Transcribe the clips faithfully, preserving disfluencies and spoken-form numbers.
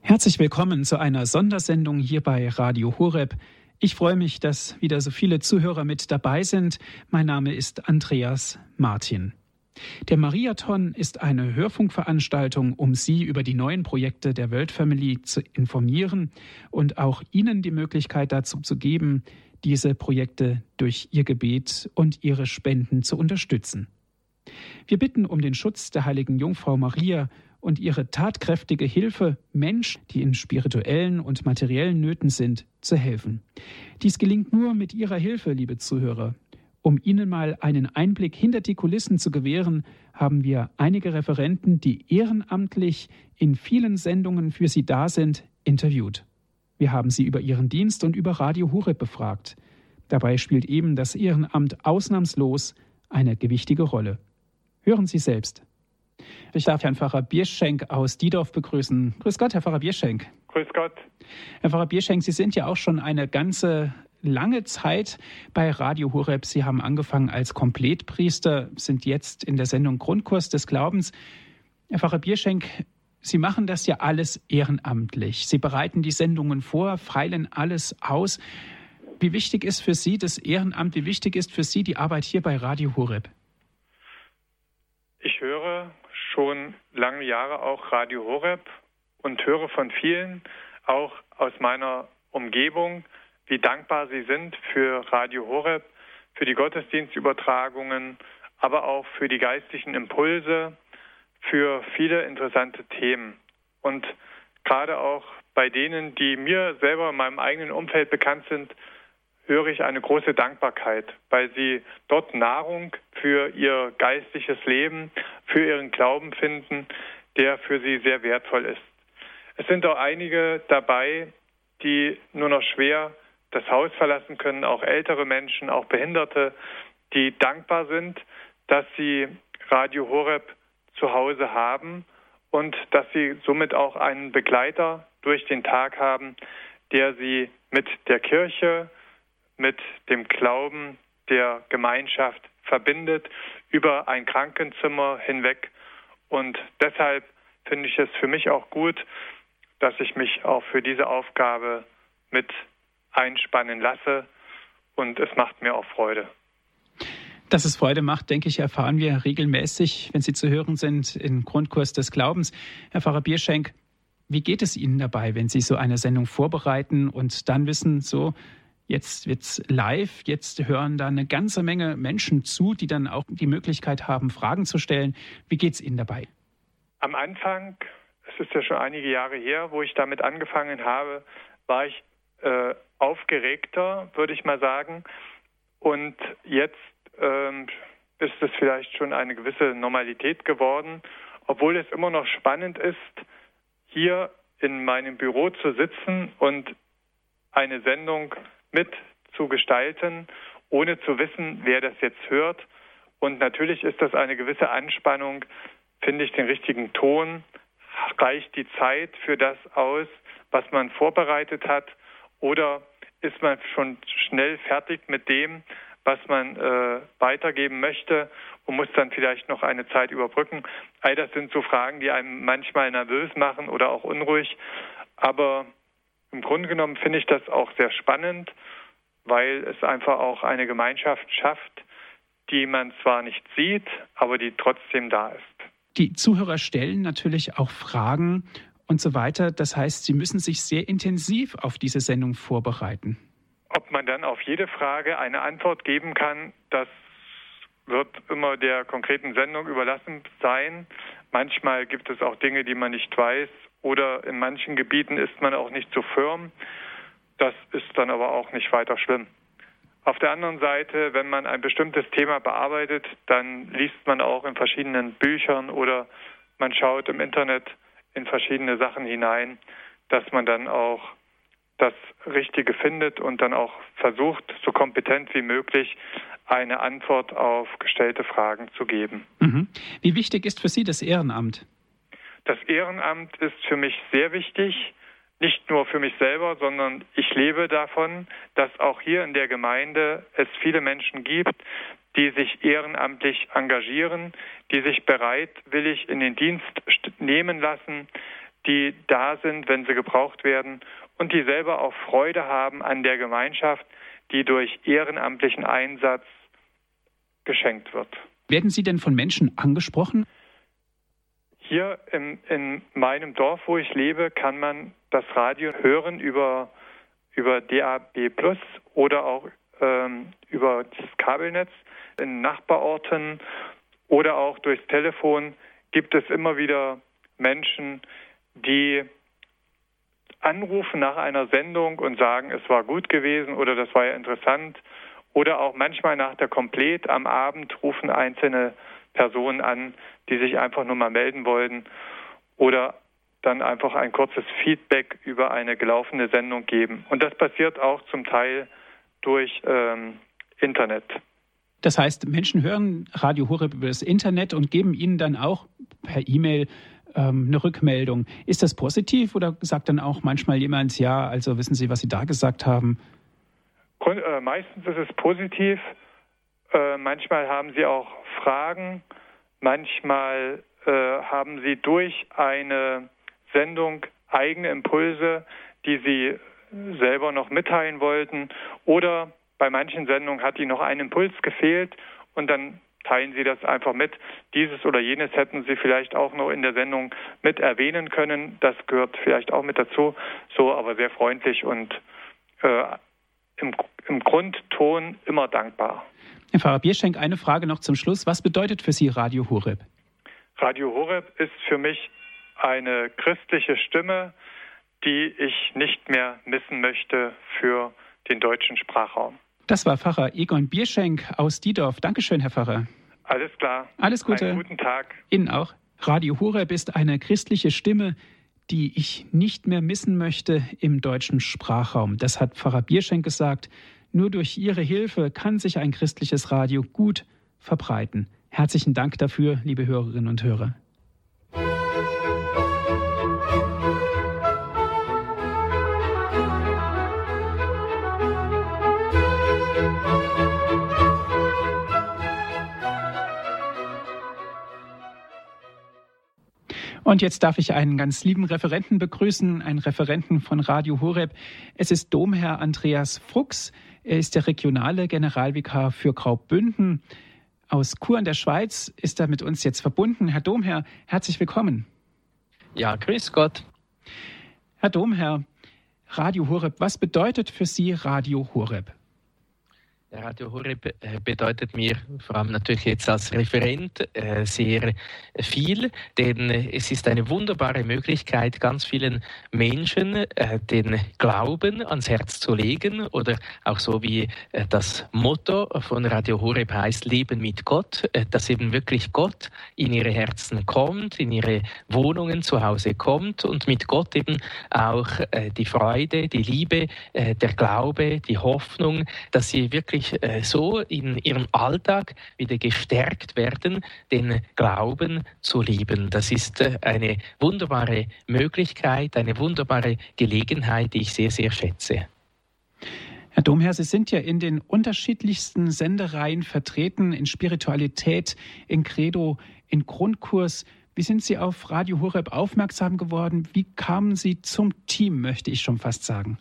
Herzlich willkommen zu einer Sondersendung hier bei Radio Horeb. Ich freue mich, dass wieder so viele Zuhörer mit dabei sind. Mein Name ist Andreas Martin. Der Mariathon ist eine Hörfunkveranstaltung, um Sie über die neuen Projekte der World Family zu informieren und auch Ihnen die Möglichkeit dazu zu geben, diese Projekte durch Ihr Gebet und Ihre Spenden zu unterstützen. Wir bitten um den Schutz der heiligen Jungfrau Maria und ihre tatkräftige Hilfe, Menschen, die in spirituellen und materiellen Nöten sind, zu helfen. Dies gelingt nur mit Ihrer Hilfe, liebe Zuhörer. Um Ihnen mal einen Einblick hinter die Kulissen zu gewähren, haben wir einige Referenten, die ehrenamtlich in vielen Sendungen für Sie da sind, interviewt. Wir haben sie über ihren Dienst und über Radio Horeb befragt. Dabei spielt eben das Ehrenamt ausnahmslos eine gewichtige Rolle. Hören Sie selbst. Ich darf Herrn Pfarrer Bierschenk aus Diedorf begrüßen. Grüß Gott, Herr Pfarrer Bierschenk. Grüß Gott. Herr Pfarrer Bierschenk, Sie sind ja auch schon eine ganze lange Zeit bei Radio Horeb. Sie haben angefangen als Komplettpriester, sind jetzt in der Sendung Grundkurs des Glaubens. Herr Pfarrer Bierschenk, Sie machen das ja alles ehrenamtlich. Sie bereiten die Sendungen vor, feilen alles aus. Wie wichtig ist für Sie das Ehrenamt? Wie wichtig ist für Sie die Arbeit hier bei Radio Horeb? Ich höre schon lange Jahre auch Radio Horeb und höre von vielen, auch aus meiner Umgebung, wie dankbar sie sind für Radio Horeb, für die Gottesdienstübertragungen, aber auch für die geistlichen Impulse, für viele interessante Themen. Und gerade auch bei denen, die mir selber in meinem eigenen Umfeld bekannt sind, höre ich eine große Dankbarkeit, weil sie dort Nahrung für ihr geistliches Leben, für ihren Glauben finden, der für sie sehr wertvoll ist. Es sind auch einige dabei, die nur noch schwer das Haus verlassen können, auch ältere Menschen, auch Behinderte, die dankbar sind, dass sie Radio Horeb zu Hause haben und dass sie somit auch einen Begleiter durch den Tag haben, der sie mit der Kirche, mit dem Glauben der Gemeinschaft verbindet, über ein Krankenzimmer hinweg. Und deshalb finde ich es für mich auch gut, dass ich mich auch für diese Aufgabe mit einspannen lasse. Und es macht mir auch Freude. Dass es Freude macht, denke ich, erfahren wir regelmäßig, wenn Sie zu hören sind, im Grundkurs des Glaubens. Herr Pfarrer Bierschenk, wie geht es Ihnen dabei, wenn Sie so eine Sendung vorbereiten und dann wissen, so, jetzt wird's live, jetzt hören da eine ganze Menge Menschen zu, die dann auch die Möglichkeit haben, Fragen zu stellen. Wie geht's Ihnen dabei? Am Anfang, es ist ja schon einige Jahre her, wo ich damit angefangen habe, war ich äh, aufgeregter, würde ich mal sagen. Und jetzt ähm, ist es vielleicht schon eine gewisse Normalität geworden, obwohl es immer noch spannend ist, hier in meinem Büro zu sitzen und eine Sendung mit zu gestalten, ohne zu wissen, wer das jetzt hört. Und natürlich ist das eine gewisse Anspannung. Finde ich den richtigen Ton? Reicht die Zeit für das aus, was man vorbereitet hat? Oder ist man schon schnell fertig mit dem, was man äh, weitergeben möchte und muss dann vielleicht noch eine Zeit überbrücken? All das sind so Fragen, die einem manchmal nervös machen oder auch unruhig. Aber im Grunde genommen finde ich das auch sehr spannend, weil es einfach auch eine Gemeinschaft schafft, die man zwar nicht sieht, aber die trotzdem da ist. Die Zuhörer stellen natürlich auch Fragen und so weiter. Das heißt, sie müssen sich sehr intensiv auf diese Sendung vorbereiten. Ob man dann auf jede Frage eine Antwort geben kann, das wird immer der konkreten Sendung überlassen sein. Manchmal gibt es auch Dinge, die man nicht weiß, oder in manchen Gebieten ist man auch nicht so firm. Das ist dann aber auch nicht weiter schlimm. Auf der anderen Seite, wenn man ein bestimmtes Thema bearbeitet, dann liest man auch in verschiedenen Büchern oder man schaut im Internet in verschiedene Sachen hinein, dass man dann auch das Richtige findet und dann auch versucht, so kompetent wie möglich eine Antwort auf gestellte Fragen zu geben. Mhm. Wie wichtig ist für Sie das Ehrenamt? Das Ehrenamt ist für mich sehr wichtig, nicht nur für mich selber, sondern ich lebe davon, dass auch hier in der Gemeinde es viele Menschen gibt, die sich ehrenamtlich engagieren, die sich bereitwillig in den Dienst nehmen lassen, die da sind, wenn sie gebraucht werden und die selber auch Freude haben an der Gemeinschaft, die durch ehrenamtlichen Einsatz geschenkt wird. Werden Sie denn von Menschen angesprochen? Hier im, in meinem Dorf, wo ich lebe, kann man das Radio hören über, über D A B plus oder auch ähm, über das Kabelnetz. In Nachbarorten oder auch durchs Telefon gibt es immer wieder Menschen, die anrufen nach einer Sendung und sagen, es war gut gewesen oder das war ja interessant. Oder auch manchmal nach der Komplett am Abend rufen einzelne Personen an, die sich einfach nur mal melden wollten oder dann einfach ein kurzes Feedback über eine gelaufene Sendung geben. Und das passiert auch zum Teil durch ähm, Internet. Das heißt, Menschen hören Radio Horeb über das Internet und geben Ihnen dann auch per E-Mail ähm, eine Rückmeldung. Ist das positiv oder sagt dann auch manchmal jemand, ja, also wissen Sie, was Sie da gesagt haben? Grund, äh, meistens ist es positiv. Äh, manchmal haben sie auch Fragen. Manchmal äh, haben sie durch eine Sendung eigene Impulse, die sie selber noch mitteilen wollten. Oder bei manchen Sendungen hat ihnen noch ein Impuls gefehlt und dann teilen sie das einfach mit. Dieses oder jenes hätten sie vielleicht auch noch in der Sendung mit erwähnen können. Das gehört vielleicht auch mit dazu. So, aber sehr freundlich und äh, im, im Grundton immer dankbar. Herr Pfarrer Bierschenk, eine Frage noch zum Schluss. Was bedeutet für Sie Radio Horeb? Radio Horeb ist für mich eine christliche Stimme, die ich nicht mehr missen möchte für den deutschen Sprachraum. Das war Pfarrer Egon Bierschenk aus Diedorf. Dankeschön, Herr Pfarrer. Alles klar. Alles Gute. Einen guten Tag. Ihnen auch. Radio Horeb ist eine christliche Stimme, die ich nicht mehr missen möchte im deutschen Sprachraum. Das hat Pfarrer Bierschenk gesagt. Nur durch Ihre Hilfe kann sich ein christliches Radio gut verbreiten. Herzlichen Dank dafür, liebe Hörerinnen und Hörer. Und jetzt darf ich einen ganz lieben Referenten begrüßen, einen Referenten von Radio Horeb. Es ist Domherr Andreas Fuchs. Er ist der regionale Generalvikar für Graubünden. Aus Chur in der Schweiz ist er mit uns jetzt verbunden. Herr Domherr, herzlich willkommen. Ja, grüß Gott. Herr Domherr, Radio Horeb, was bedeutet für Sie Radio Horeb? Radio Horeb bedeutet mir vor allem natürlich jetzt als Referent sehr viel, denn es ist eine wunderbare Möglichkeit, ganz vielen Menschen den Glauben ans Herz zu legen oder auch so wie das Motto von Radio Horeb heißt, Leben mit Gott, dass eben wirklich Gott in ihre Herzen kommt, in ihre Wohnungen zu Hause kommt und mit Gott eben auch die Freude, die Liebe, der Glaube, die Hoffnung, dass sie wirklich so in ihrem Alltag wieder gestärkt werden, den Glauben zu lieben. Das ist eine wunderbare Möglichkeit, eine wunderbare Gelegenheit, die ich sehr, sehr schätze. Herr Domherr, Sie sind ja in den unterschiedlichsten Sendereien vertreten, in Spiritualität, in Credo, in Grundkurs. Wie sind Sie auf Radio Horeb aufmerksam geworden? Wie kamen Sie zum Team, möchte ich schon fast sagen?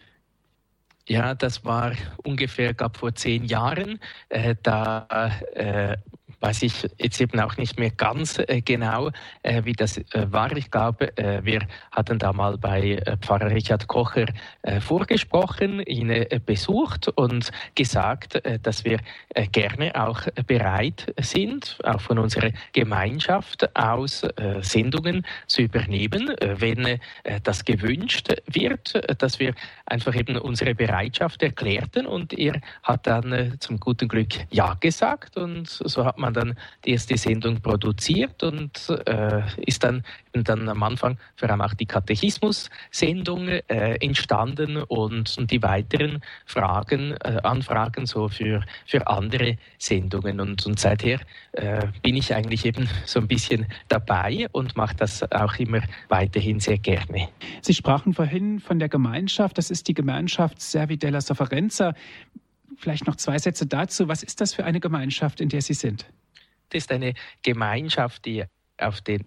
Ja, das war ungefähr, gab vor zehn Jahren. Äh, da äh, weiß ich jetzt eben auch nicht mehr ganz äh, genau, äh, wie das äh, war. Ich glaube, äh, wir hatten da mal bei äh, Pfarrer Richard Kocher äh, vorgesprochen, ihn äh, besucht und gesagt, äh, dass wir äh, gerne auch bereit sind, auch von unserer Gemeinschaft aus äh, Sendungen zu übernehmen, äh, wenn äh, das gewünscht wird, äh, dass wir einfach eben unsere Bereitschaft erklärten und er hat dann äh, zum guten Glück Ja gesagt und so hat man dann die erste Sendung produziert und äh, ist dann, dann am Anfang vor allem auch die Katechismus-Sendung äh, entstanden und, und die weiteren Fragen, äh, Anfragen so für, für andere Sendungen. Und, und seither äh, bin ich eigentlich eben so ein bisschen dabei und mache das auch immer weiterhin sehr gerne. Sie sprachen vorhin von der Gemeinschaft, das ist die Gemeinschaft Servi della Sofferenza. Vielleicht noch zwei Sätze dazu. Was ist das für eine Gemeinschaft, in der Sie sind? Das ist eine Gemeinschaft, die auf den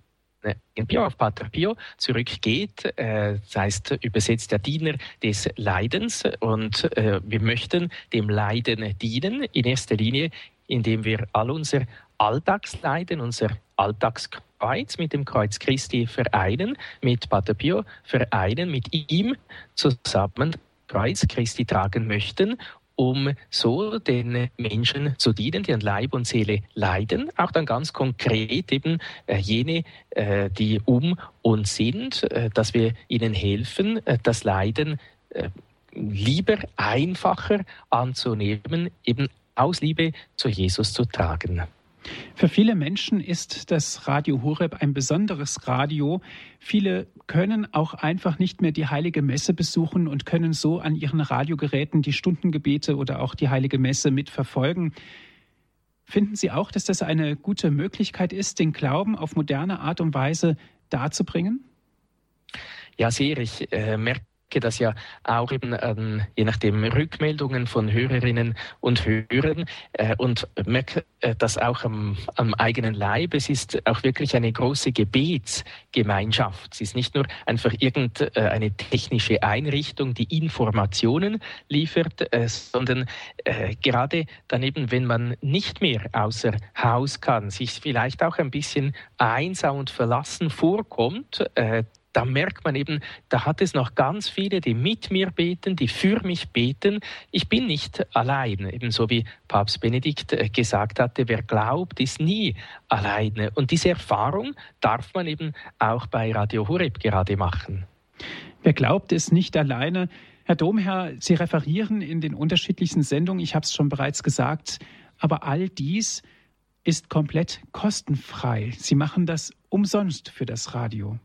Pio auf Pater Pio zurückgeht. Das heißt, übersetzt der Diener des Leidens. Und wir möchten dem Leiden dienen, in erster Linie, indem wir all unser Alltagsleiden, unser Alltagskreuz mit dem Kreuz Christi vereinen, mit Pater Pio vereinen, mit ihm zusammen Kreuz Christi tragen möchten, um so den Menschen zu dienen, die an Leib und Seele leiden, auch dann ganz konkret eben äh, jene, äh, die um uns sind, äh, dass wir ihnen helfen, äh, das Leiden äh, lieber, einfacher anzunehmen, eben aus Liebe zu Jesus zu tragen. Für viele Menschen ist das Radio Horeb ein besonderes Radio. Viele können auch einfach nicht mehr die Heilige Messe besuchen und können so an ihren Radiogeräten die Stundengebete oder auch die Heilige Messe mitverfolgen. Finden Sie auch, dass das eine gute Möglichkeit ist, den Glauben auf moderne Art und Weise darzubringen? Ja, sehr. Ich äh, merke das ja auch eben ähm, je nachdem Rückmeldungen von Hörerinnen und Hörern äh, und merke äh, das auch am, am eigenen Leib. Es ist auch wirklich eine große Gebetsgemeinschaft. Es ist nicht nur einfach irgendeine technische Einrichtung, die Informationen liefert, äh, sondern äh, gerade dann eben, wenn man nicht mehr außer Haus kann, sich vielleicht auch ein bisschen einsam und verlassen vorkommt, äh, da merkt man eben, da hat es noch ganz viele, die mit mir beten, die für mich beten. Ich bin nicht allein, ebenso wie Papst Benedikt gesagt hatte, wer glaubt, ist nie alleine. Und diese Erfahrung darf man eben auch bei Radio Horeb gerade machen. Wer glaubt, ist nicht alleine. Herr Domherr, Sie referieren in den unterschiedlichsten Sendungen, ich habe es schon bereits gesagt, aber all dies ist komplett kostenfrei. Sie machen das umsonst für das Radio.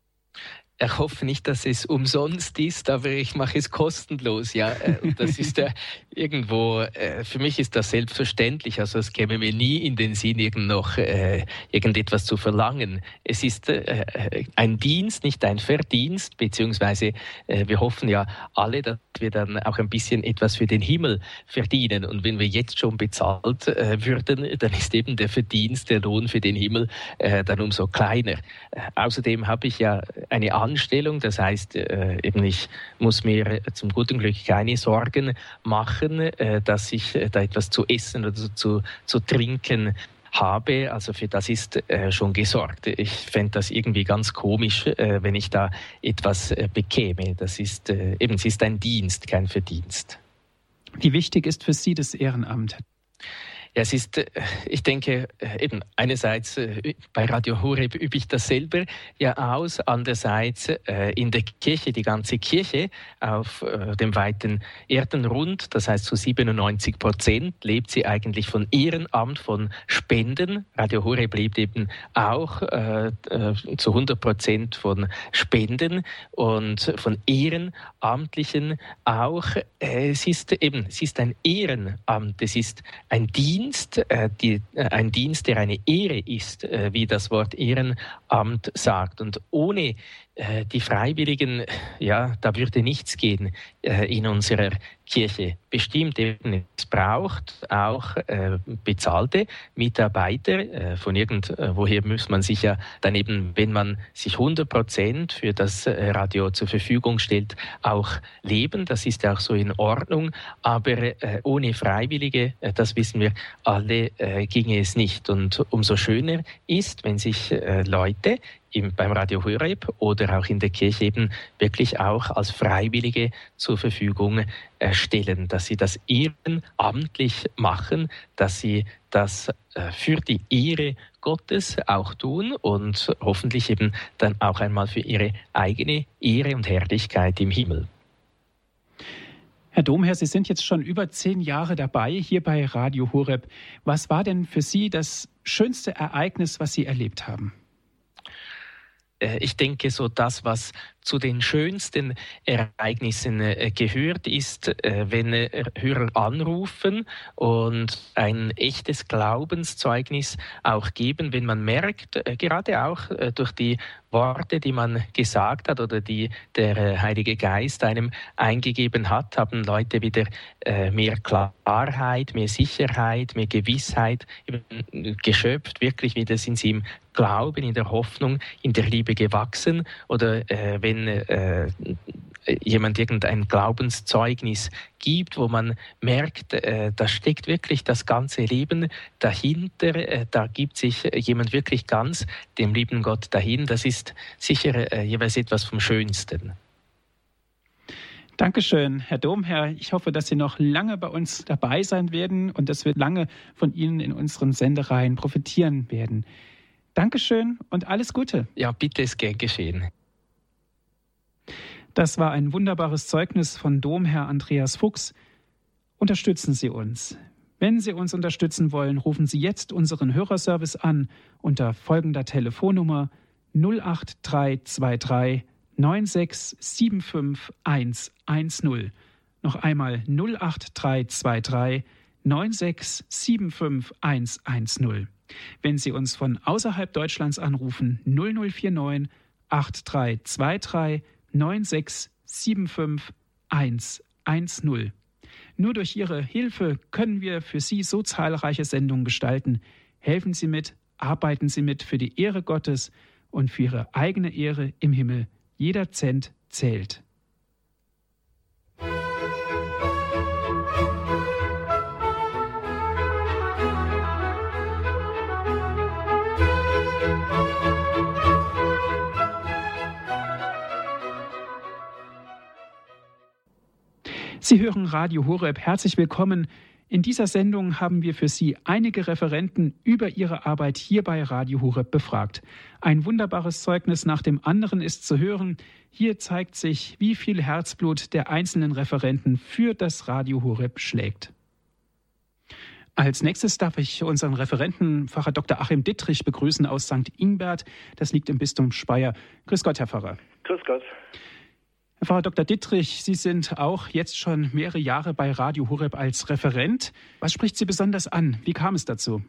Ich hoffe nicht, dass es umsonst ist, aber ich mache es kostenlos. Ja, und das ist ja irgendwo, für mich ist das selbstverständlich. Also es käme mir nie in den Sinn, irgend noch äh, irgendetwas zu verlangen. Es ist äh, ein Dienst, nicht ein Verdienst, beziehungsweise äh, wir hoffen ja alle, dass wir dann auch ein bisschen etwas für den Himmel verdienen. Und wenn wir jetzt schon bezahlt äh, würden, dann ist eben der Verdienst, der Lohn für den Himmel äh, dann umso kleiner. Äh, außerdem habe ich ja eine Anstellung, das heißt, äh, eben ich muss mir zum guten Glück keine Sorgen machen, äh, dass ich äh, da etwas zu essen oder zu, zu trinken habe, also für das ist äh, schon gesorgt. Ich fände das irgendwie ganz komisch, äh, wenn ich da etwas äh, bekäme. Das ist äh, eben, es ist ein Dienst, kein Verdienst. Wie wichtig ist für Sie das Ehrenamt? Ja, es ist, ich denke, eben einerseits bei Radio Horeb übe ich das selber ja aus, andererseits in der Kirche, die ganze Kirche auf dem weiten Erdenrund, das heißt zu siebenundneunzig Prozent lebt sie eigentlich von Ehrenamt, von Spenden. Radio Horeb lebt eben auch äh, zu hundert Prozent von Spenden und von Ehrenamtlichen auch. Es ist eben, es ist ein Ehrenamt, es ist ein Dienst, Äh, die, äh, ein Dienst, der eine Ehre ist, äh, wie das Wort Ehrenamt sagt. Und ohne äh, die Freiwilligen, ja, da würde nichts gehen äh, in unserer Kirche. Bestimmt eben, es braucht auch äh, bezahlte Mitarbeiter. Äh, von irgendwoher muss man sich ja dann eben, wenn man sich hundert Prozent für das äh, Radio zur Verfügung stellt, auch leben. Das ist ja auch so in Ordnung. Aber äh, ohne Freiwillige, äh, das wissen wir alle, äh, ginge es nicht. Und umso schöner ist, wenn sich äh, Leute im, beim Radio Horeb oder auch in der Kirche eben wirklich auch als Freiwillige zur Verfügung äh, stellen, dass sie das ehrenamtlich machen, dass sie das äh, für die Ehre Gottes auch tun und hoffentlich eben dann auch einmal für ihre eigene Ehre und Herrlichkeit im Himmel. Herr Domherr, Sie sind jetzt schon über zehn Jahre dabei hier bei Radio Horeb. Was war denn für Sie das schönste Ereignis, was Sie erlebt haben? Ich denke, so das, was zu den schönsten Ereignissen äh, gehört, ist, äh, wenn äh, Hörer anrufen und ein echtes Glaubenszeugnis auch geben, wenn man merkt, äh, gerade auch äh, durch die Worte, die man gesagt hat oder die der äh, Heilige Geist einem eingegeben hat, haben Leute wieder äh, mehr Klarheit, mehr Sicherheit, mehr Gewissheit geschöpft. Wirklich wieder sind sie im Glauben, in der Hoffnung, in der Liebe gewachsen. Oder äh, wenn äh, jemand irgendein Glaubenszeugnis gibt, wo man merkt, äh, da steckt wirklich das ganze Leben dahinter, äh, da gibt sich jemand wirklich ganz dem lieben Gott dahin. Das ist sicher äh, jeweils etwas vom Schönsten. Dankeschön, Herr Domherr. Ich hoffe, dass Sie noch lange bei uns dabei sein werden und dass wir lange von Ihnen in unseren Sendereien profitieren werden. Dankeschön und alles Gute. Ja, bitte, es gern geschehen. Das war ein wunderbares Zeugnis von Domherr Andreas Fuchs. Unterstützen Sie uns. Wenn Sie uns unterstützen wollen, rufen Sie jetzt unseren Hörerservice an unter folgender Telefonnummer null acht drei zwei drei neun sechs sieben fünf eins eins null. Noch einmal null acht drei zwei drei neun sechs sieben fünf eins eins null. Wenn Sie uns von außerhalb Deutschlands anrufen, null null vier neun acht drei zwei drei neun sechs sieben fünf eins eins null. Nur durch Ihre Hilfe können wir für Sie so zahlreiche Sendungen gestalten. Helfen Sie mit, arbeiten Sie mit für die Ehre Gottes und für Ihre eigene Ehre im Himmel. Jeder Cent zählt. Sie hören Radio Horeb. Herzlich willkommen. In dieser Sendung haben wir für Sie einige Referenten über ihre Arbeit hier bei Radio Horeb befragt. Ein wunderbares Zeugnis nach dem anderen ist zu hören. Hier zeigt sich, wie viel Herzblut der einzelnen Referenten für das Radio Horeb schlägt. Als nächstes darf ich unseren Referenten, Pfarrer Doktor Achim Dittrich, begrüßen aus Sankt Ingbert. Das liegt im Bistum Speyer. Grüß Gott, Herr Pfarrer. Grüß Gott. Herr Pfarrer Doktor Dittrich, Sie sind auch jetzt schon mehrere Jahre bei Radio Horeb als Referent. Was spricht Sie besonders an? Wie kam es dazu?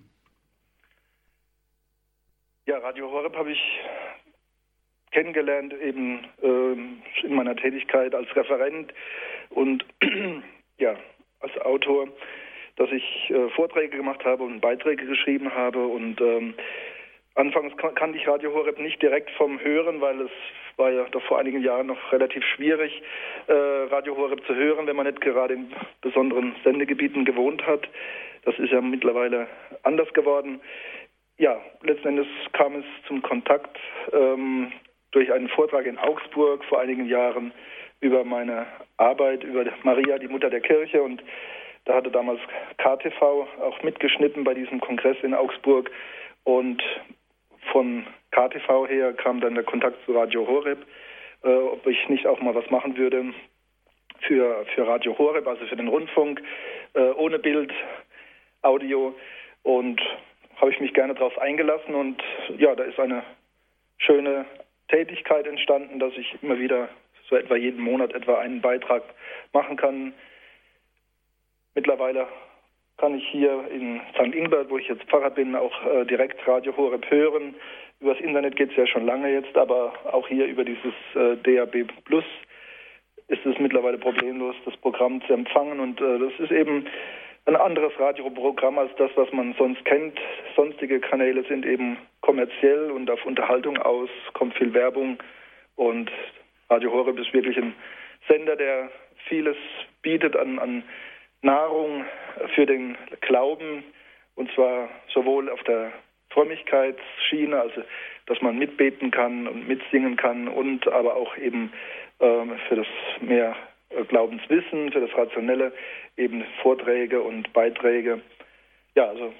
Ja, Radio Horeb habe ich kennengelernt eben äh, in meiner Tätigkeit als Referent und ja, als Autor, dass ich äh, Vorträge gemacht habe und Beiträge geschrieben habe und ähm, anfangs kan- kannte ich Radio Horeb nicht direkt vom Hören, weil es war ja doch vor einigen Jahren noch relativ schwierig, äh, Radio Horeb zu hören, wenn man nicht gerade in besonderen Sendegebieten gewohnt hat. Das ist ja mittlerweile anders geworden. Ja, letzten Endes kam es zum Kontakt ähm, durch einen Vortrag in Augsburg vor einigen Jahren über meine Arbeit, über Maria, die Mutter der Kirche. Und da hatte damals K T V auch mitgeschnitten bei diesem Kongress in Augsburg. Und von K T V her kam dann der Kontakt zu Radio Horeb, äh, ob ich nicht auch mal was machen würde für, für Radio Horeb, also für den Rundfunk, äh, ohne Bild, Audio. Und habe ich mich gerne darauf eingelassen. Und ja, da ist eine schöne Tätigkeit entstanden, dass ich immer wieder so etwa jeden Monat etwa einen Beitrag machen kann. Mittlerweile kann ich hier in Sankt Ingbert, wo ich jetzt Pfarrer bin, auch äh, direkt Radio Horeb hören. Übers Internet geht es ja schon lange jetzt, aber auch hier über dieses äh, D A B Plus ist es mittlerweile problemlos, das Programm zu empfangen. Und äh, das ist eben ein anderes Radioprogramm als das, was man sonst kennt. Sonstige Kanäle sind eben kommerziell und auf Unterhaltung aus, kommt viel Werbung. Und Radio Horeb ist wirklich ein Sender, der vieles bietet an, an Nahrung für den Glauben, und zwar sowohl auf der Frömmigkeitsschiene, also dass man mitbeten kann und mitsingen kann, und aber auch eben ähm, für das mehr äh, Glaubenswissen, für das Rationelle eben Vorträge und Beiträge. Ja, also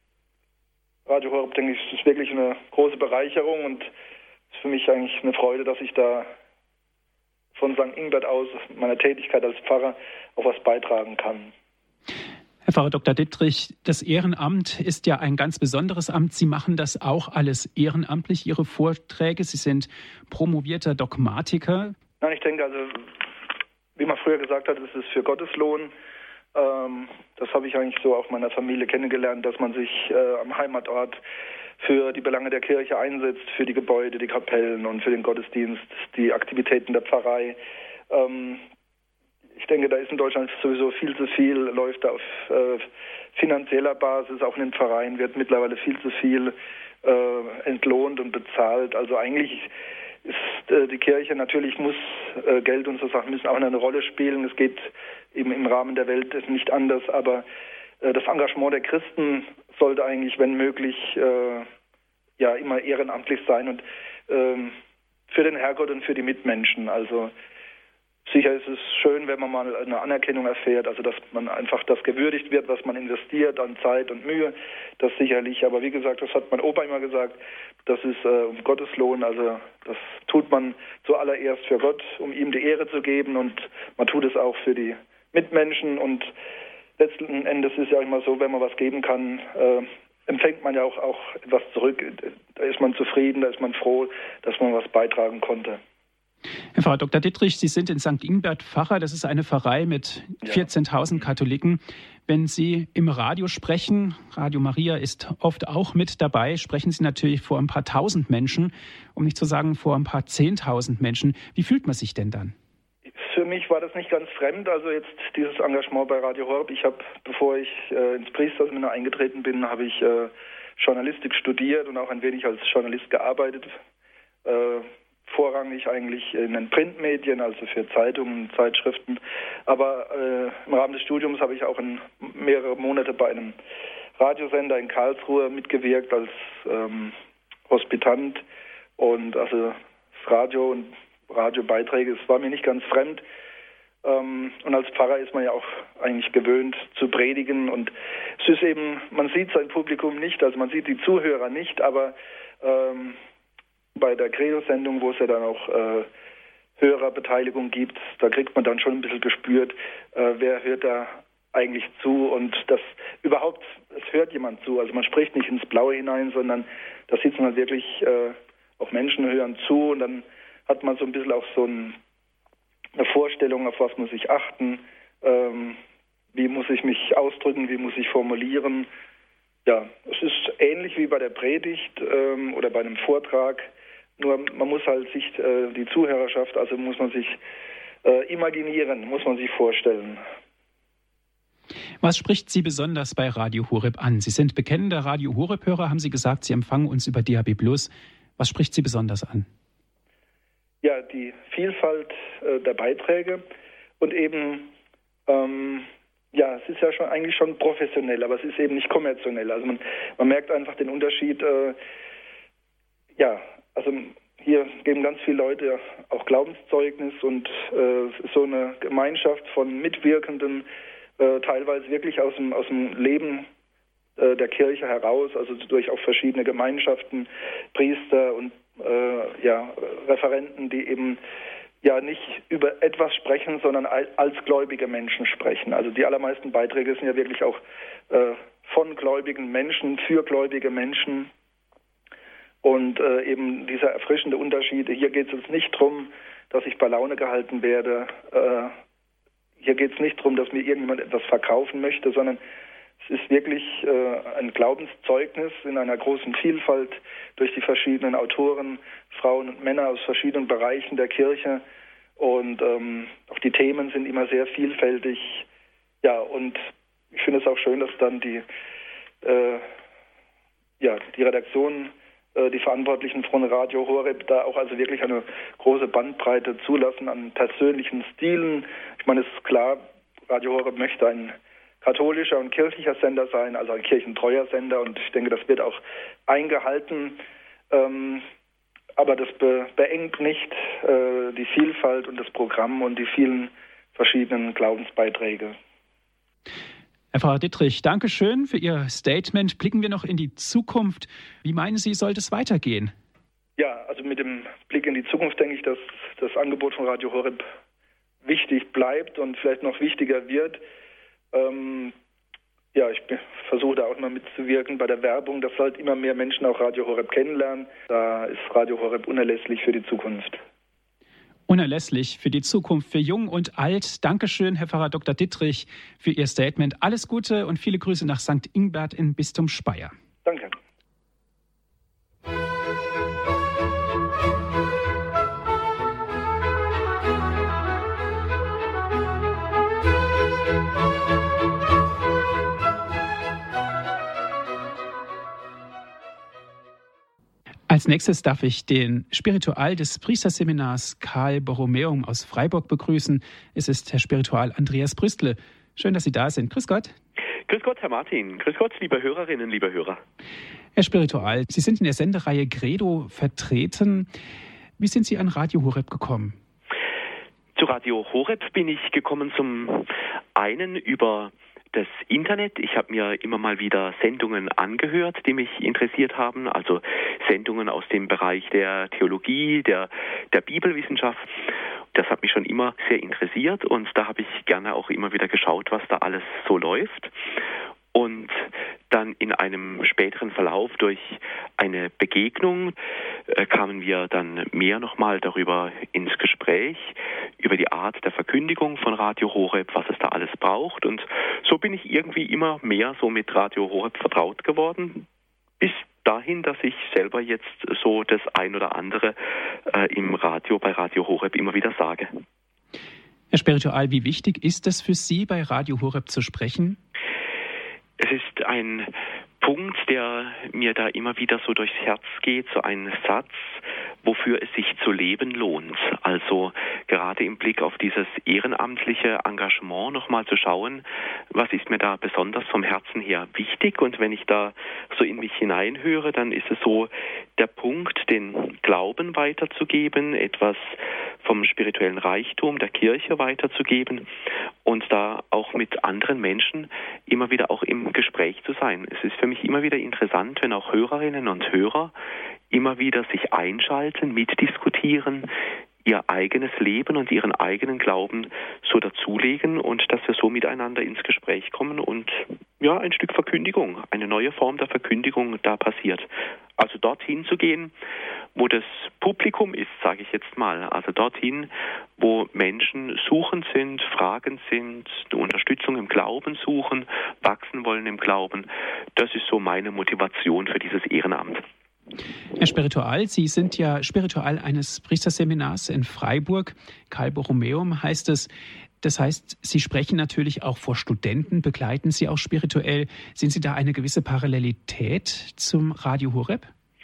Radio Horeb, denke ich, ist wirklich eine große Bereicherung und ist für mich eigentlich eine Freude, dass ich da von Sankt Ingbert aus meiner Tätigkeit als Pfarrer auch was beitragen kann. Herr Pfarrer Doktor Dittrich, das Ehrenamt ist ja ein ganz besonderes Amt. Sie machen das auch alles ehrenamtlich, Ihre Vorträge. Sie sind promovierter Dogmatiker. Nein, ich denke, also, wie man früher gesagt hat, es ist für Gotteslohn. Ähm, das habe ich eigentlich so auch meiner Familie kennengelernt, dass man sich äh, am Heimatort für die Belange der Kirche einsetzt, für die Gebäude, die Kapellen und für den Gottesdienst, die Aktivitäten der Pfarrei. Ähm, ich denke, da ist in Deutschland sowieso viel zu viel, läuft auf äh, finanzieller Basis, auch in den Pfarreien wird mittlerweile viel zu viel äh, entlohnt und bezahlt. Also eigentlich ist äh, die Kirche, natürlich muss äh, Geld und so Sachen müssen auch eine Rolle spielen. Es geht eben im Rahmen der Welt nicht anders, aber äh, das Engagement der Christen sollte eigentlich, wenn möglich, äh, ja immer ehrenamtlich sein und äh, für den Herrgott und für die Mitmenschen. Also sicher ist es schön, wenn man mal eine Anerkennung erfährt, also dass man einfach das gewürdigt wird, was man investiert an Zeit und Mühe, das sicherlich. Aber wie gesagt, das hat mein Opa immer gesagt, das ist äh, um Gottes Lohn, also das tut man zuallererst für Gott, um ihm die Ehre zu geben und man tut es auch für die Mitmenschen und letzten Endes ist ja auch immer so, wenn man was geben kann, äh, empfängt man ja auch, auch etwas zurück. Da ist man zufrieden, da ist man froh, dass man was beitragen konnte. Herr Pfarrer Doktor Dittrich, Sie sind in Sankt Ingbert Pfarrer. Das ist eine Pfarrei mit vierzehntausend Katholiken. Wenn Sie im Radio sprechen, Radio Maria ist oft auch mit dabei, sprechen Sie natürlich vor ein paar tausend Menschen, um nicht zu sagen vor ein paar zehntausend Menschen. Wie fühlt man sich denn dann? Für mich war das nicht ganz fremd, also jetzt dieses Engagement bei Radio Horeb. Ich habe, bevor ich äh, ins Priesterseminar eingetreten bin, habe ich äh, Journalistik studiert und auch ein wenig als Journalist gearbeitet. Äh, vorrangig eigentlich in den Printmedien, also für Zeitungen, Zeitschriften. Aber äh, im Rahmen des Studiums habe ich auch in mehrere Monate bei einem Radiosender in Karlsruhe mitgewirkt als ähm, Hospitant. Und also das Radio und Radiobeiträge, es war mir nicht ganz fremd. Ähm, und als Pfarrer ist man ja auch eigentlich gewöhnt zu predigen. Und es ist eben, man sieht sein Publikum nicht, also man sieht die Zuhörer nicht, aber ähm, bei der Credo-Sendung, wo es ja dann auch äh, Hörerbeteiligung gibt, da kriegt man dann schon ein bisschen gespürt, äh, wer hört da eigentlich zu und das überhaupt, es hört jemand zu. Also man spricht nicht ins Blaue hinein, sondern da sitzen halt wirklich äh, auch Menschen hören zu und dann hat man so ein bisschen auch so ein, eine Vorstellung, auf was muss ich achten, ähm, wie muss ich mich ausdrücken, wie muss ich formulieren. Ja, es ist ähnlich wie bei der Predigt ähm, oder bei einem Vortrag, nur man muss halt sich äh, die Zuhörerschaft, also muss man sich äh, imaginieren, muss man sich vorstellen. Was spricht Sie besonders bei Radio Horeb an? Sie sind bekennender Radio Horeb-Hörer, haben Sie gesagt, Sie empfangen uns über D A B plus. Was spricht Sie besonders an? Ja, die Vielfalt äh, der Beiträge und eben ähm, ja, es ist ja schon eigentlich schon professionell, aber es ist eben nicht kommerziell. Also man, man merkt einfach den Unterschied. Äh, ja, also hier geben ganz viele Leute auch Glaubenszeugnis und äh, es ist so eine Gemeinschaft von Mitwirkenden, äh, teilweise wirklich aus dem, aus dem Leben äh, der Kirche heraus, also durch auch verschiedene Gemeinschaften, Priester und äh, ja, Referenten, die eben ja nicht über etwas sprechen, sondern als gläubige Menschen sprechen. Also die allermeisten Beiträge sind ja wirklich auch äh, von gläubigen Menschen, für gläubige Menschen. Und äh, eben dieser erfrischende Unterschied, hier geht es jetzt nicht darum, dass ich bei Laune gehalten werde. Äh, hier geht es nicht darum, dass mir irgendjemand etwas verkaufen möchte, sondern es ist wirklich äh, ein Glaubenszeugnis in einer großen Vielfalt durch die verschiedenen Autoren, Frauen und Männer aus verschiedenen Bereichen der Kirche. Und ähm, auch die Themen sind immer sehr vielfältig. Ja, und ich finde es auch schön, dass dann die, äh, ja, die Redaktion, äh, die Verantwortlichen von Radio Horeb da auch also wirklich eine große Bandbreite zulassen an persönlichen Stilen. Ich meine, es ist klar, Radio Horeb möchte ein katholischer und kirchlicher Sender sein, also ein kirchentreuer Sender, und ich denke, das wird auch eingehalten. Ähm, aber das be- beengt nicht äh, die Vielfalt und das Programm und die vielen verschiedenen Glaubensbeiträge. Herr Pfarrer Dittrich, danke schön für Ihr Statement. Blicken wir noch in die Zukunft. Wie meinen Sie, sollte es weitergehen? Ja, also mit dem Blick in die Zukunft denke ich, dass das Angebot von Radio Horeb wichtig bleibt und vielleicht noch wichtiger wird. Ähm, ja, ich versuche da auch mal mitzuwirken bei der Werbung, dass halt immer mehr Menschen auch Radio Horeb kennenlernen. Da ist Radio Horeb unerlässlich für die Zukunft. Unerlässlich für die Zukunft, für Jung und Alt. Dankeschön, Herr Pfarrer Doktor Dittrich, für Ihr Statement. Alles Gute und viele Grüße nach Sankt Ingbert in Bistum Speyer. Danke. Als nächstes darf ich den Spiritual des Priesterseminars Karl Borromäum aus Freiburg begrüßen. Es ist Herr Spiritual Andreas Brüstle. Schön, dass Sie da sind. Grüß Gott. Grüß Gott, Herr Martin. Grüß Gott, liebe Hörerinnen, liebe Hörer. Herr Spiritual, Sie sind in der Sendereihe Credo vertreten. Wie sind Sie an Radio Horeb gekommen? Zu Radio Horeb bin ich gekommen zum einen über das Internet. Ich habe mir immer mal wieder Sendungen angehört, die mich interessiert haben, also Sendungen aus dem Bereich der Theologie, der, der Bibelwissenschaft. Das hat mich schon immer sehr interessiert und da habe ich gerne auch immer wieder geschaut, was da alles so läuft. Und dann in einem späteren Verlauf durch eine Begegnung äh, kamen wir dann mehr nochmal darüber ins Gespräch, über die Art der Verkündigung von Radio Horeb, was es da alles braucht. Und so bin ich irgendwie immer mehr so mit Radio Horeb vertraut geworden, bis dahin, dass ich selber jetzt so das ein oder andere äh, im Radio, bei Radio Horeb immer wieder sage. Herr Spiritual, wie wichtig ist es für Sie, bei Radio Horeb zu sprechen? Es ist ein Punkt, der mir da immer wieder so durchs Herz geht, so ein Satz, wofür es sich zu leben lohnt. Also gerade im Blick auf dieses ehrenamtliche Engagement nochmal zu schauen, was ist mir da besonders vom Herzen her wichtig. Und wenn ich da so in mich hineinhöre, dann ist es so der Punkt, den Glauben weiterzugeben, etwas vom spirituellen Reichtum der Kirche weiterzugeben und da auch mit anderen Menschen immer wieder auch im Gespräch zu sein. Es ist für mich immer wieder interessant, wenn auch Hörerinnen und Hörer immer wieder sich einschalten, mitdiskutieren, ihr eigenes Leben und ihren eigenen Glauben so dazulegen und dass wir so miteinander ins Gespräch kommen und ja, ein Stück Verkündigung, eine neue Form der Verkündigung da passiert. Also dorthin zu gehen, wo das Publikum ist, sage ich jetzt mal, also dorthin, wo Menschen suchend sind, fragend sind, eine Unterstützung im Glauben suchen, wachsen wollen im Glauben, das ist so meine Motivation für dieses Ehrenamt. Herr Spiritual, Sie sind ja Spiritual eines Priesterseminars in Freiburg. Karl Borromäum heißt es. Das heißt, Sie sprechen natürlich auch vor Studenten, begleiten Sie auch spirituell. Sehen Sie da eine gewisse Parallelität zum Radio Horeb?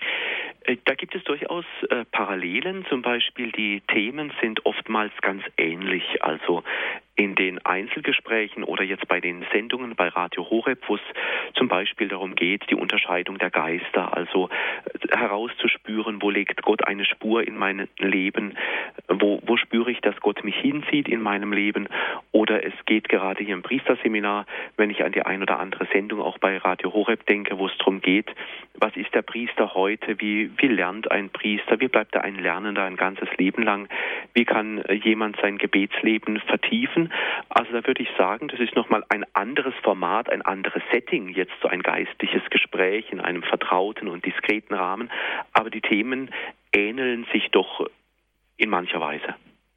Da gibt es durchaus äh, Parallelen. Zum Beispiel die Themen sind oftmals ganz ähnlich. Also in den Einzelgesprächen oder jetzt bei den Sendungen bei Radio Horeb, wo es zum Beispiel darum geht, die Unterscheidung der Geister, also äh, herauszuspüren, wo legt Gott eine Spur in meinem Leben, wo, wo spüre ich, dass Gott mich hinzieht in meinem Leben. Oder es geht gerade hier im Priesterseminar, wenn ich an die ein oder andere Sendung auch bei Radio Horeb denke, wo es darum geht, was ist der Priester heute, wie, wie lernt ein Priester, wie bleibt er ein Lernender ein ganzes Leben lang, wie kann jemand sein Gebetsleben vertiefen. Also da würde ich sagen, das ist nochmal ein anderes Format, ein anderes Setting, jetzt so ein geistliches Gespräch in einem vertrauten und diskreten Rahmen, aber die Themen ähneln sich doch in mancher Weise.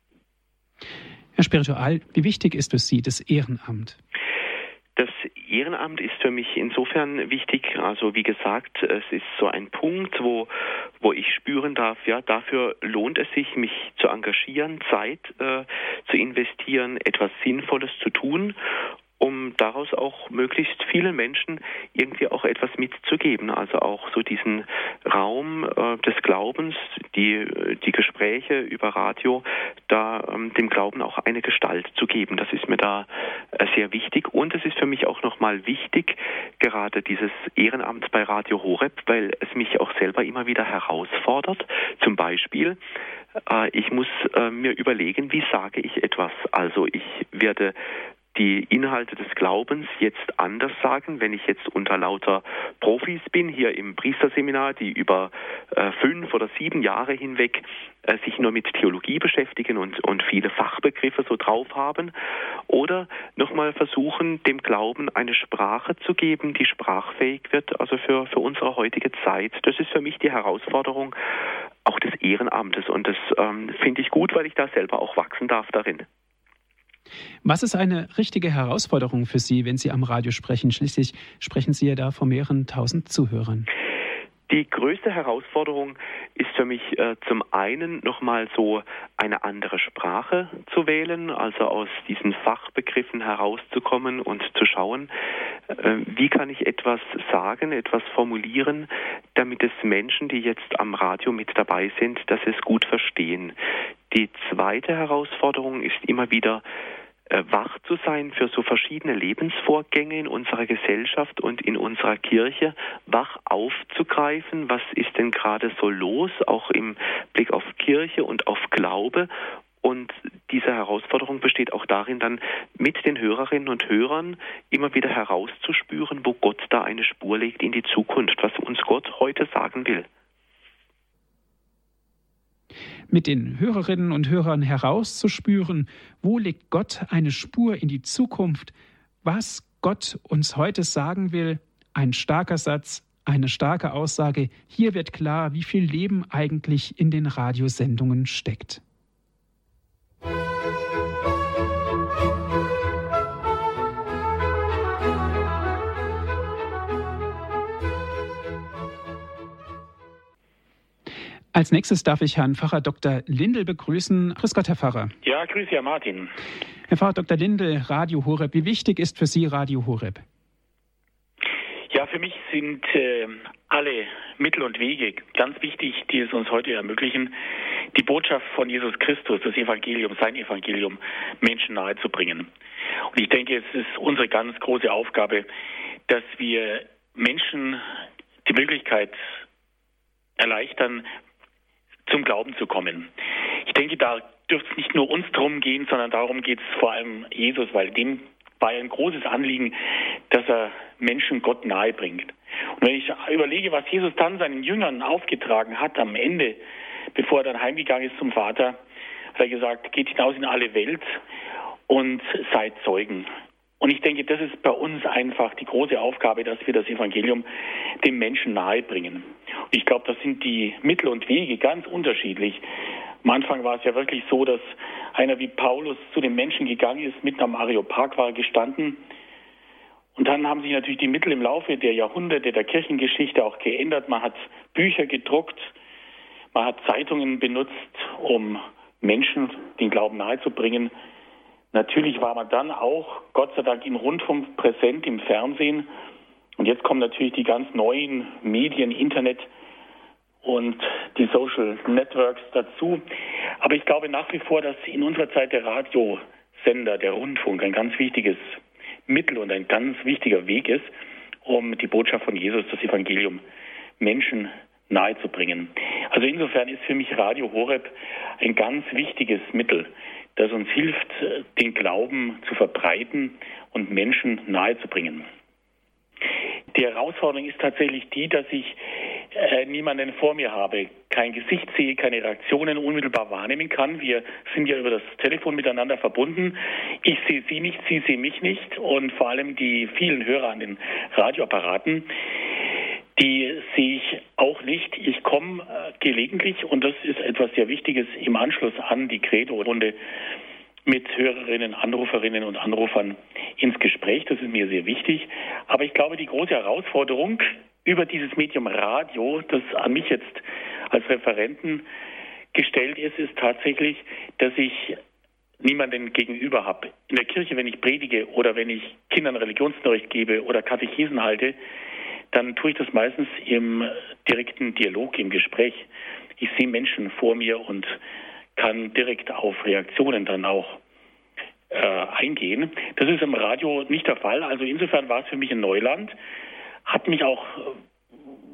Herr Spiritual, wie wichtig ist für Sie das Ehrenamt? Das Ehrenamt ist für mich insofern wichtig, also wie gesagt, es ist so ein Punkt, wo, wo ich spüren darf, ja, dafür lohnt es sich, mich zu engagieren, Zeit äh, zu investieren, etwas Sinnvolles zu tun, um daraus auch möglichst vielen Menschen irgendwie auch etwas mitzugeben. Also auch so diesen Raum äh, des Glaubens, die, die Gespräche über Radio, da ähm, dem Glauben auch eine Gestalt zu geben. Das ist mir da äh, sehr wichtig. Und es ist für mich auch nochmal wichtig, gerade dieses Ehrenamt bei Radio Horeb, weil es mich auch selber immer wieder herausfordert. Zum Beispiel, äh, ich muss äh, mir überlegen, wie sage ich etwas. Also ich werde die Inhalte des Glaubens jetzt anders sagen, wenn ich jetzt unter lauter Profis bin, hier im Priesterseminar, die über äh, fünf oder sieben Jahre hinweg äh, sich nur mit Theologie beschäftigen und, und viele Fachbegriffe so drauf haben, oder nochmal versuchen, dem Glauben eine Sprache zu geben, die sprachfähig wird, also für, für unsere heutige Zeit. Das ist für mich die Herausforderung auch des Ehrenamtes, und das ähm, finde ich gut, weil ich da selber auch wachsen darf darin. Was ist eine richtige Herausforderung für Sie, wenn Sie am Radio sprechen? Schließlich sprechen Sie ja da vor mehreren tausend Zuhörern. Die größte Herausforderung ist für mich äh, zum einen nochmal so eine andere Sprache zu wählen, also aus diesen Fachbegriffen herauszukommen und zu schauen, äh, wie kann ich etwas sagen, etwas formulieren, damit es Menschen, die jetzt am Radio mit dabei sind, dass sie es gut verstehen. Die zweite Herausforderung ist immer wieder, wach zu sein für so verschiedene Lebensvorgänge in unserer Gesellschaft und in unserer Kirche, wach aufzugreifen, was ist denn gerade so los, auch im Blick auf Kirche und auf Glaube. Und diese Herausforderung besteht auch darin, dann mit den Hörerinnen und Hörern immer wieder herauszuspüren, wo Gott da eine Spur legt in die Zukunft, was uns Gott heute sagen will. Mit den Hörerinnen und Hörern herauszuspüren, wo legt Gott eine Spur in die Zukunft, was Gott uns heute sagen will. Ein starker Satz, eine starke Aussage. Hier wird klar, wie viel Leben eigentlich in den Radiosendungen steckt. Als nächstes darf ich Herrn Pfarrer Doktor Lindel begrüßen. Grüß Gott, Herr Pfarrer. Ja, grüß Herr Martin. Herr Pfarrer Doktor Lindel, Radio Horeb. Wie wichtig ist für Sie Radio Horeb? Ja, für mich sind äh, alle Mittel und Wege ganz wichtig, die es uns heute ermöglichen, die Botschaft von Jesus Christus, das Evangelium, sein Evangelium, Menschen nahezubringen. Und ich denke, es ist unsere ganz große Aufgabe, dass wir Menschen die Möglichkeit erleichtern, zum Glauben zu kommen. Ich denke, da dürfte es nicht nur uns drum gehen, sondern darum geht es vor allem Jesus, weil dem war ein großes Anliegen, dass er Menschen Gott nahe bringt. Und wenn ich überlege, was Jesus dann seinen Jüngern aufgetragen hat am Ende, bevor er dann heimgegangen ist zum Vater, hat er gesagt, geht hinaus in alle Welt und seid Zeugen. Und ich denke, das ist bei uns einfach die große Aufgabe, dass wir das Evangelium dem Menschen nahe bringen. Und ich glaube, da sind die Mittel und Wege ganz unterschiedlich. Am Anfang war es ja wirklich so, dass einer wie Paulus zu den Menschen gegangen ist, mitten am Areopag war gestanden. Und dann haben sich natürlich die Mittel im Laufe der Jahrhunderte der Kirchengeschichte auch geändert. Man hat Bücher gedruckt, man hat Zeitungen benutzt, um Menschen den Glauben nahezubringen. Natürlich war man dann auch, Gott sei Dank, im Rundfunk präsent, im Fernsehen. Und jetzt kommen natürlich die ganz neuen Medien, Internet und die Social Networks dazu. Aber ich glaube nach wie vor, dass in unserer Zeit der Radiosender, der Rundfunk, ein ganz wichtiges Mittel und ein ganz wichtiger Weg ist, um die Botschaft von Jesus, das Evangelium, Menschen nahezubringen. Also insofern ist für mich Radio Horeb ein ganz wichtiges Mittel, das uns hilft, den Glauben zu verbreiten und Menschen nahezubringen. Die Herausforderung ist tatsächlich die, dass ich äh, niemanden vor mir habe, kein Gesicht sehe, keine Reaktionen unmittelbar wahrnehmen kann. Wir sind ja über das Telefon miteinander verbunden. Ich sehe Sie nicht, Sie sehen mich nicht, und vor allem die vielen Hörer an den Radioapparaten, die sehe ich auch nicht. Ich komme äh, gelegentlich, und das ist etwas sehr Wichtiges, im Anschluss an die Credo-Runde mit Hörerinnen, Anruferinnen und Anrufern ins Gespräch. Das ist mir sehr wichtig. Aber ich glaube, die große Herausforderung über dieses Medium Radio, das an mich jetzt als Referenten gestellt ist, ist tatsächlich, dass ich niemanden gegenüber habe. In der Kirche, wenn ich predige oder wenn ich Kindern Religionsunterricht gebe oder Katechesen halte, dann tue ich das meistens im direkten Dialog, im Gespräch. Ich sehe Menschen vor mir und kann direkt auf Reaktionen dann auch äh, eingehen. Das ist im Radio nicht der Fall. Also insofern war es für mich ein Neuland. Hat mich auch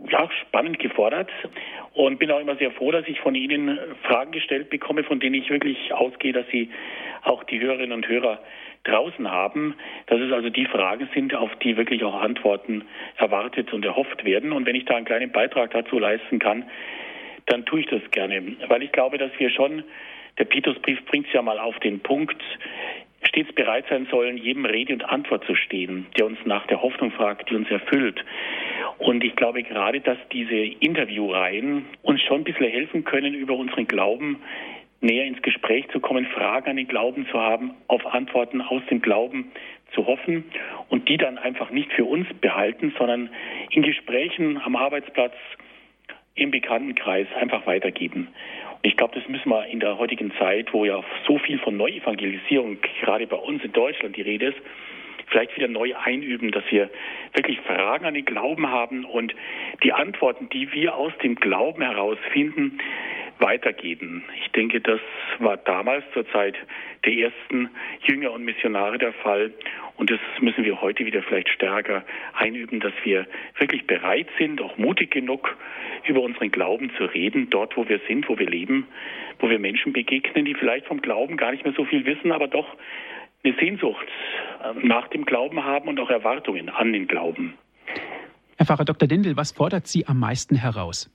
ja, spannend gefordert und bin auch immer sehr froh, dass ich von Ihnen Fragen gestellt bekomme, von denen ich wirklich ausgehe, dass Sie auch die Hörerinnen und Hörer draußen haben, dass es also die Fragen sind, auf die wirklich auch Antworten erwartet und erhofft werden. Und wenn ich da einen kleinen Beitrag dazu leisten kann, dann tue ich das gerne. Weil ich glaube, dass wir schon, der Petrusbrief bringt es ja mal auf den Punkt, stets bereit sein sollen, jedem Rede und Antwort zu stehen, der uns nach der Hoffnung fragt, die uns erfüllt. Und ich glaube gerade, dass diese Interviewreihen uns schon ein bisschen helfen können, über unseren Glauben näher ins Gespräch zu kommen, Fragen an den Glauben zu haben, auf Antworten aus dem Glauben zu hoffen und die dann einfach nicht für uns behalten, sondern in Gesprächen am Arbeitsplatz, im Bekanntenkreis einfach weitergeben. Und ich glaube, das müssen wir in der heutigen Zeit, wo ja so viel von Neuevangelisierung gerade bei uns in Deutschland die Rede ist, vielleicht wieder neu einüben, dass wir wirklich Fragen an den Glauben haben und die Antworten, die wir aus dem Glauben herausfinden, weitergeben. Ich denke, das war damals zur Zeit der ersten Jünger und Missionare der Fall und das müssen wir heute wieder vielleicht stärker einüben, dass wir wirklich bereit sind, auch mutig genug, über unseren Glauben zu reden, dort, wo wir sind, wo wir leben, wo wir Menschen begegnen, die vielleicht vom Glauben gar nicht mehr so viel wissen, aber doch eine Sehnsucht nach dem Glauben haben und auch Erwartungen an den Glauben. Herr Pfarrer Doktor Lindl, was fordert Sie am meisten heraus?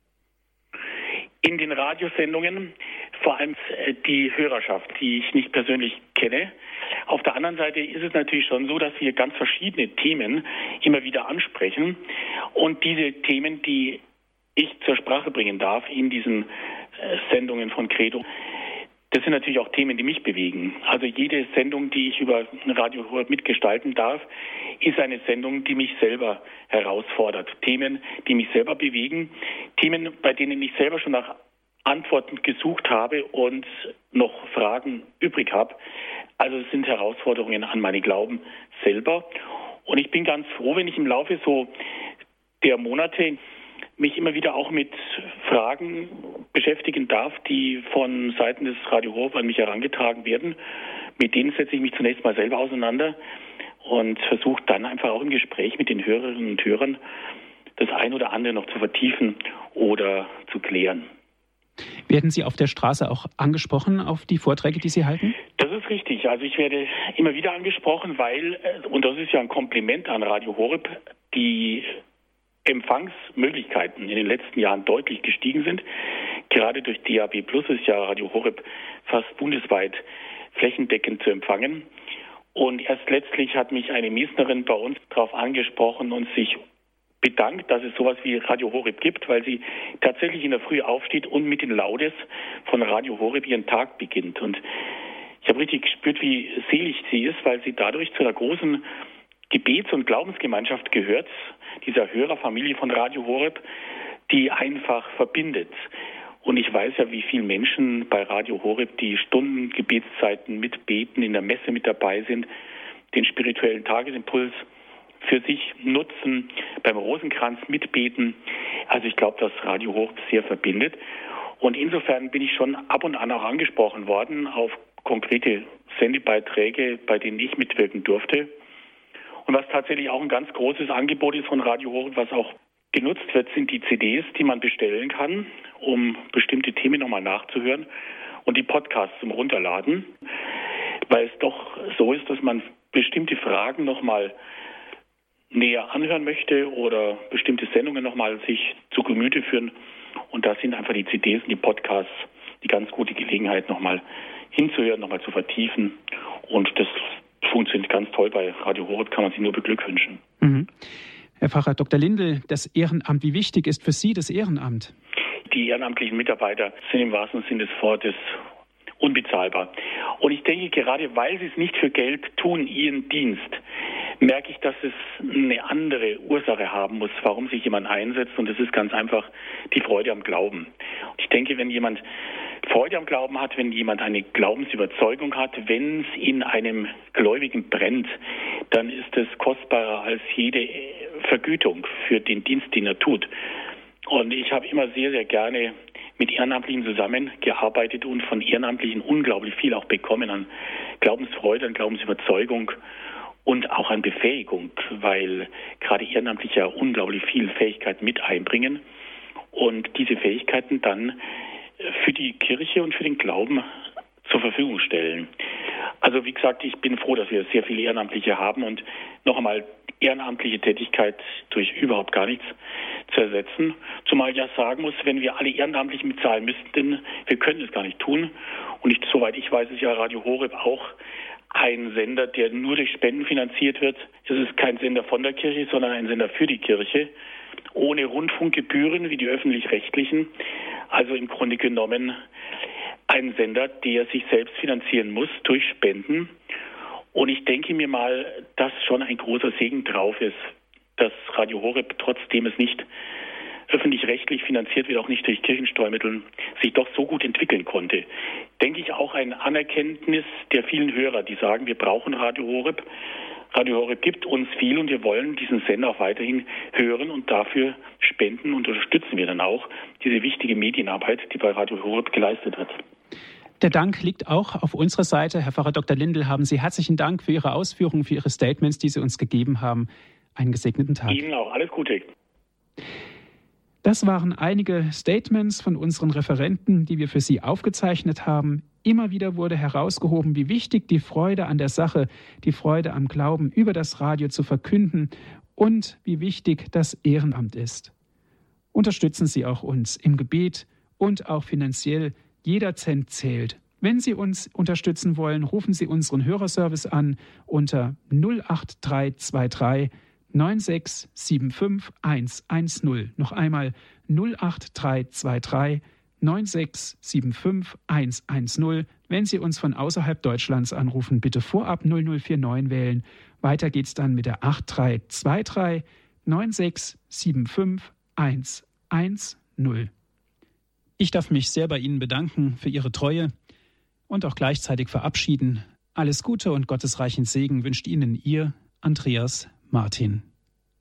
In den Radiosendungen vor allem die Hörerschaft, die ich nicht persönlich kenne. Auf der anderen Seite ist es natürlich schon so, dass wir ganz verschiedene Themen immer wieder ansprechen und diese Themen, die ich zur Sprache bringen darf in diesen Sendungen von Credo, das sind natürlich auch Themen, die mich bewegen. Also jede Sendung, die ich über Radio Horeb mitgestalten darf, ist eine Sendung, die mich selber herausfordert. Themen, die mich selber bewegen. Themen, bei denen ich selber schon nach Antworten gesucht habe und noch Fragen übrig habe. Also es sind Herausforderungen an meinen Glauben selber. Und ich bin ganz froh, wenn ich im Laufe so der Monate mich immer wieder auch mit Fragen beschäftigen darf, die von Seiten des Radio Horeb an mich herangetragen werden. Mit denen setze ich mich zunächst mal selber auseinander und versuche dann einfach auch im Gespräch mit den Hörerinnen und Hörern das ein oder andere noch zu vertiefen oder zu klären. Werden Sie auf der Straße auch angesprochen auf die Vorträge, die Sie halten? Das ist richtig. Also ich werde immer wieder angesprochen, weil, und das ist ja ein Kompliment an Radio Horeb, die Empfangsmöglichkeiten in den letzten Jahren deutlich gestiegen sind. Gerade durch D A B Plus ist ja Radio Horeb fast bundesweit flächendeckend zu empfangen. Und erst letztlich hat mich eine Miesnerin bei uns darauf angesprochen und sich bedankt, dass es sowas wie Radio Horeb gibt, weil sie tatsächlich in der Früh aufsteht und mit den Laudes von Radio Horeb ihren Tag beginnt. Und ich habe richtig gespürt, wie selig sie ist, weil sie dadurch zu einer großen Gebets- und Glaubensgemeinschaft gehört, dieser Hörerfamilie von Radio Horeb, die einfach verbindet. Und ich weiß ja, wie viele Menschen bei Radio Horeb, die Stunden Gebetszeiten mitbeten, in der Messe mit dabei sind, den spirituellen Tagesimpuls für sich nutzen, beim Rosenkranz mitbeten. Also ich glaube, dass Radio Horeb sehr verbindet. Und insofern bin ich schon ab und an auch angesprochen worden auf konkrete Sendebeiträge, bei denen ich mitwirken durfte. Und was tatsächlich auch ein ganz großes Angebot ist von Radio Horeb, was auch genutzt wird, sind die C Ds, die man bestellen kann, um bestimmte Themen nochmal nachzuhören und die Podcasts zum Runterladen, weil es doch so ist, dass man bestimmte Fragen nochmal näher anhören möchte oder bestimmte Sendungen nochmal sich zu Gemüte führen. Und da sind einfach die C Ds und die Podcasts die ganz gute Gelegenheit, nochmal hinzuhören, nochmal zu vertiefen. Und das funktioniert ganz toll. Bei Radio Horeb kann man sich nur beglückwünschen. Mhm. Herr Pfarrer Doktor Lindl, das Ehrenamt, wie wichtig ist für Sie das Ehrenamt? Die ehrenamtlichen Mitarbeiter sind im wahrsten Sinne des Wortes unbezahlbar. Und ich denke, gerade weil sie es nicht für Geld tun, ihren Dienst, merke ich, dass es eine andere Ursache haben muss, warum sich jemand einsetzt. Und das ist ganz einfach die Freude am Glauben. Und ich denke, wenn jemand Freude am Glauben hat, wenn jemand eine Glaubensüberzeugung hat, wenn es in einem Gläubigen brennt, dann ist es kostbarer als jede Vergütung für den Dienst, den er tut. Und ich habe immer sehr, sehr gerne mit Ehrenamtlichen zusammengearbeitet und von Ehrenamtlichen unglaublich viel auch bekommen an Glaubensfreude, an Glaubensüberzeugung. und auch an Befähigung, weil gerade Ehrenamtliche ja unglaublich viel Fähigkeiten mit einbringen und diese Fähigkeiten dann für die Kirche und für den Glauben zur Verfügung stellen. Also wie gesagt, ich bin froh, dass wir sehr viele Ehrenamtliche haben und noch einmal ehrenamtliche Tätigkeit durch überhaupt gar nichts zu ersetzen. Zumal ich ja sagen muss, wenn wir alle Ehrenamtlichen bezahlen müssten, wir können es gar nicht tun. Und ich, soweit ich weiß, ist ja Radio Horeb auch ein Sender, der nur durch Spenden finanziert wird. Es ist kein Sender von der Kirche, sondern ein Sender für die Kirche, ohne Rundfunkgebühren wie die öffentlich-rechtlichen. Also im Grunde genommen ein Sender, der sich selbst finanzieren muss durch Spenden. Und ich denke mir mal, dass schon ein großer Segen drauf ist, dass Radio Horeb, trotzdem es nicht öffentlich-rechtlich finanziert wird, auch nicht durch Kirchensteuermittel, sich doch so gut entwickeln konnte. Denke ich auch ein Anerkenntnis der vielen Hörer, die sagen, wir brauchen Radio Horeb. Radio Horeb gibt uns viel und wir wollen diesen Sender auch weiterhin hören und dafür spenden und unterstützen wir dann auch diese wichtige Medienarbeit, die bei Radio Horeb geleistet wird. Der Dank liegt auch auf unserer Seite. Herr Pfarrer Doktor Lindl, haben Sie herzlichen Dank für Ihre Ausführungen, für Ihre Statements, die Sie uns gegeben haben. Einen gesegneten Tag. Ihnen auch. Alles Gute. Das waren einige Statements von unseren Referenten, die wir für Sie aufgezeichnet haben. Immer wieder wurde herausgehoben, wie wichtig die Freude an der Sache, die Freude am Glauben über das Radio zu verkünden und wie wichtig das Ehrenamt ist. Unterstützen Sie auch uns im Gebet und auch finanziell. Jeder Cent zählt. Wenn Sie uns unterstützen wollen, rufen Sie unseren Hörerservice an unter null acht drei zwei drei neun sechs sieben fünf eins eins null. Noch einmal null acht drei zwei drei neun sechs sieben fünf eins eins null. Wenn Sie uns von außerhalb Deutschlands anrufen, bitte vorab null null vier neun wählen. Weiter geht's dann mit der acht drei zwei drei neun sechs sieben fünf eins eins null. Ich darf mich sehr bei Ihnen bedanken für Ihre Treue und auch gleichzeitig verabschieden. Alles Gute und gottesreichen Segen wünscht Ihnen Ihr Andreas Martin.